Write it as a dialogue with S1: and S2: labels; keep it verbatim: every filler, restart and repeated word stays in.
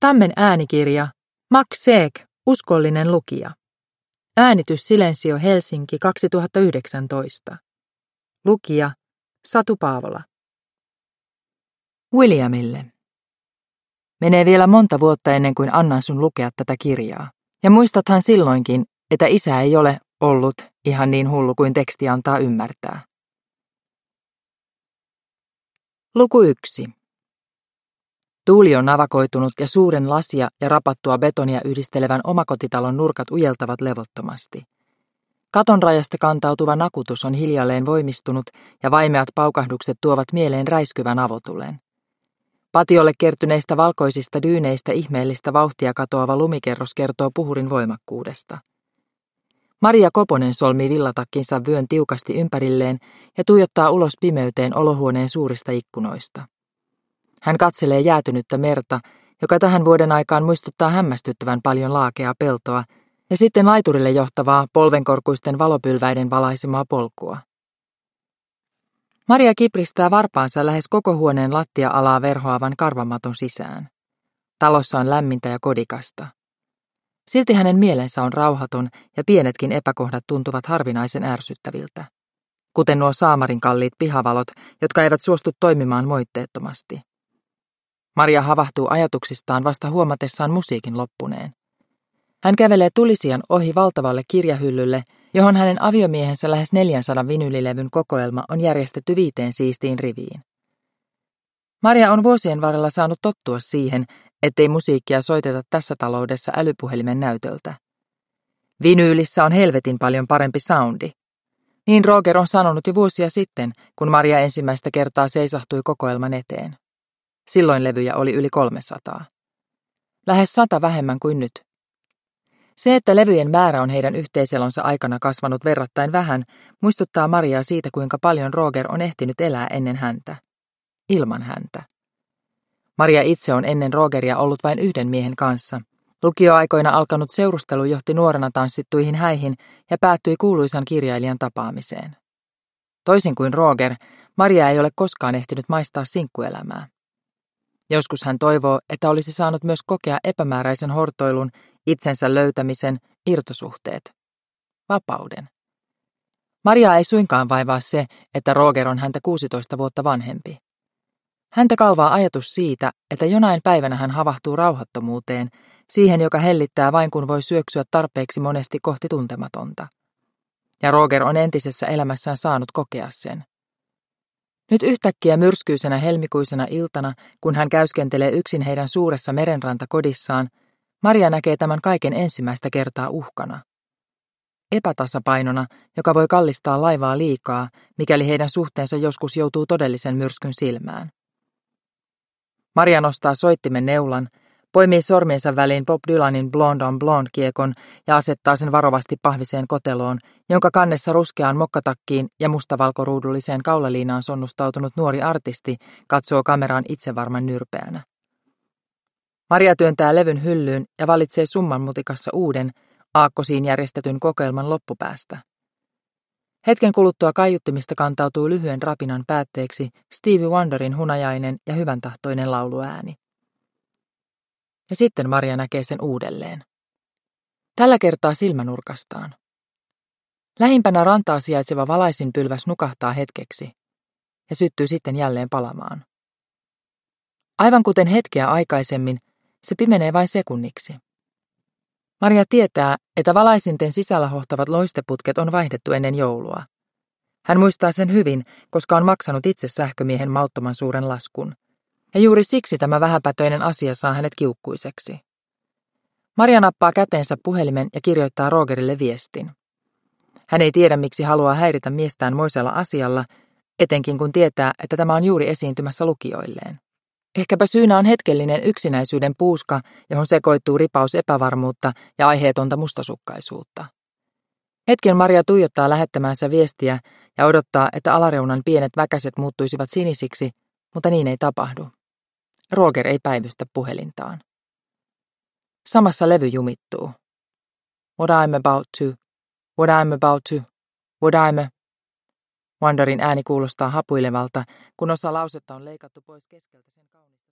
S1: Tammen äänikirja Max Seek, uskollinen lukija. Äänitys Silensio Helsinki kaksituhattayhdeksäntoista. Lukija Satu Paavola. Williamille. Menee vielä monta vuotta ennen kuin annan sun lukea tätä kirjaa. Ja muistathan silloinkin, että isä ei ole ollut ihan niin hullu kuin teksti antaa ymmärtää. Luku yksi. Tuuli on navakoitunut ja suuren lasia ja rapattua betonia yhdistelevän omakotitalon nurkat ujeltavat levottomasti. Katon rajasta kantautuva nakutus on hiljalleen voimistunut ja vaimeat paukahdukset tuovat mieleen räiskyvän avotulen. Patiolle kertyneistä valkoisista dyyneistä ihmeellistä vauhtia katoava lumikerros kertoo puhurin voimakkuudesta. Maria Koponen solmii villatakkinsa vyön tiukasti ympärilleen ja tuijottaa ulos pimeyteen olohuoneen suurista ikkunoista. Hän katselee jäätynyttä merta, joka tähän vuoden aikaan muistuttaa hämmästyttävän paljon laakeaa peltoa, ja sitten laiturille johtavaa polvenkorkuisten valopylväiden valaisemaa polkua. Maria kipristää varpaansa lähes koko huoneen lattia-alaa verhoavan karvamaton sisään. Talossa on lämmintä ja kodikasta. Silti hänen mielensä on rauhaton ja pienetkin epäkohdat tuntuvat harvinaisen ärsyttäviltä, kuten nuo saamarin kalliit pihavalot, jotka eivät suostu toimimaan moitteettomasti. Maria havahtuu ajatuksistaan vasta huomatessaan musiikin loppuneen. Hän kävelee tulisijan ohi valtavalle kirjahyllylle, johon hänen aviomiehensä lähes neljänsadan vinylilevyn kokoelma on järjestetty viiteen siistiin riviin. Maria on vuosien varrella saanut tottua siihen, ettei musiikkia soiteta tässä taloudessa älypuhelimen näytöltä. Vinyylissä on helvetin paljon parempi soundi. Niin Roger on sanonut jo vuosia sitten, kun Maria ensimmäistä kertaa seisahtui kokoelman eteen. Silloin levyjä oli yli kolmesataa. Lähes sata vähemmän kuin nyt. Se, että levyjen määrä on heidän yhteiselonsa aikana kasvanut verrattain vähän, muistuttaa Mariaa siitä, kuinka paljon Roger on ehtinyt elää ennen häntä. Ilman häntä. Maria itse on ennen Rogeria ollut vain yhden miehen kanssa. Lukioaikoina alkanut seurustelu johti nuorena tanssittuihin häihin ja päättyi kuuluisan kirjailijan tapaamiseen. Toisin kuin Roger, Maria ei ole koskaan ehtinyt maistaa sinkkuelämää. Joskus hän toivoo, että olisi saanut myös kokea epämääräisen hortoilun, itsensä löytämisen, irtosuhteet. Vapauden. Maria ei suinkaan vaivaa se, että Roger on häntä kuusitoista vuotta vanhempi. Häntä kalvaa ajatus siitä, että jonain päivänä hän havahtuu rauhattomuuteen, siihen joka hellittää vain kun voi syöksyä tarpeeksi monesti kohti tuntematonta. Ja Roger on entisessä elämässään saanut kokea sen. Nyt yhtäkkiä myrskyisenä helmikuisena iltana, kun hän käyskentelee yksin heidän suuressa merenrantakodissaan, Maria näkee tämän kaiken ensimmäistä kertaa uhkana. Epätasapainona, joka voi kallistaa laivaa liikaa, mikäli heidän suhteensa joskus joutuu todellisen myrskyn silmään. Maria nostaa soittimen neulan, poimii sormiensa väliin Bob Dylanin Blonde on Blonde-kiekon ja asettaa sen varovasti pahviseen koteloon, jonka kannessa ruskeaan mokkatakkiin ja mustavalkoruudulliseen kaulaliinaan sonnustautunut nuori artisti katsoo kameraan itsevarman nyrpeänä. Maria työntää levyn hyllyyn ja valitsee summan mutikassa uuden, aakkosiin järjestetyn kokoelman loppupäästä. Hetken kuluttua kaiuttimista kantautuu lyhyen rapinan päätteeksi Stevie Wonderin hunajainen ja hyväntahtoinen lauluääni. Ja sitten Maria näkee sen uudelleen. Tällä kertaa silmänurkastaan. Lähimpänä rantaa sijaitseva valaisinpylväs nukahtaa hetkeksi ja syttyy sitten jälleen palamaan. Aivan kuten hetkeä aikaisemmin, se pimenee vain sekunniksi. Maria tietää, että valaisinten sisällä hohtavat loisteputket on vaihdettu ennen joulua. Hän muistaa sen hyvin, koska on maksanut itse sähkömiehen mauttoman suuren laskun. Ja juuri siksi tämä vähäpätöinen asia saa hänet kiukkuiseksi. Maria nappaa käteensä puhelimen ja kirjoittaa Rogerille viestin. Hän ei tiedä, miksi haluaa häiritä miestään moisella asialla, etenkin kun tietää, että tämä on juuri esiintymässä lukijoilleen. Ehkäpä syynä on hetkellinen yksinäisyyden puuska, johon sekoittuu ripaus epävarmuutta ja aiheetonta mustasukkaisuutta. Hetken Maria tuijottaa lähettämäänsä viestiä ja odottaa, että alareunan pienet väkäset muuttuisivat sinisiksi, mutta niin ei tapahdu. Roger ei päivystä puhelintaan. Samassa levy jumittuu. What I'm about to, what I'm about to, what I'm... Wonderin ääni kuulostaa hapuilevalta, kun osa lausetta on leikattu pois keskeltä sen kaunista.